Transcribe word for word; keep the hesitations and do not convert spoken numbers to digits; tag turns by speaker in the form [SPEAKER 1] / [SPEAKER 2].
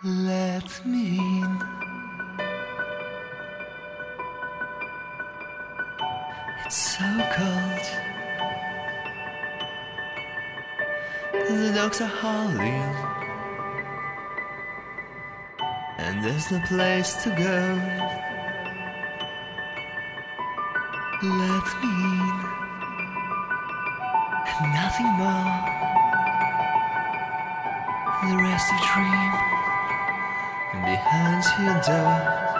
[SPEAKER 1] Let me in. It's so cold. The dogs are howling, and there's no place to go. Let me in, and nothing more. The rest of dream behind your door.